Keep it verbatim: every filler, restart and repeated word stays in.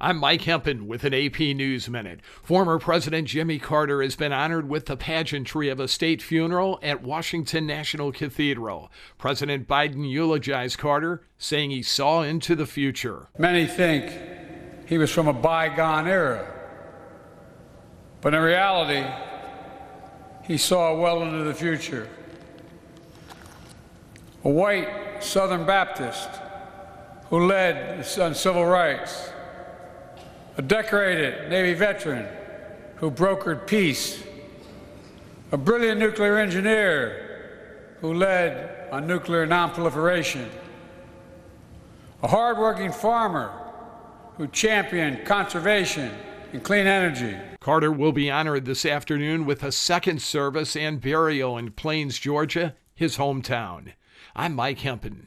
I'm Mike Hempen with an A P News Minute. Former President Jimmy Carter has been honored with the pageantry of a state funeral at Washington National Cathedral. President Biden eulogized Carter, saying he saw into the future. Many think he was from a bygone era, but in reality, he saw well into the future. A white Southern Baptist who led on civil rights, a decorated Navy veteran who brokered peace, a brilliant nuclear engineer who led on nuclear nonproliferation, a hardworking farmer who championed conservation and clean energy. Carter will be honored this afternoon with a second service and burial in Plains, Georgia, his hometown. I'm Mike Hempen.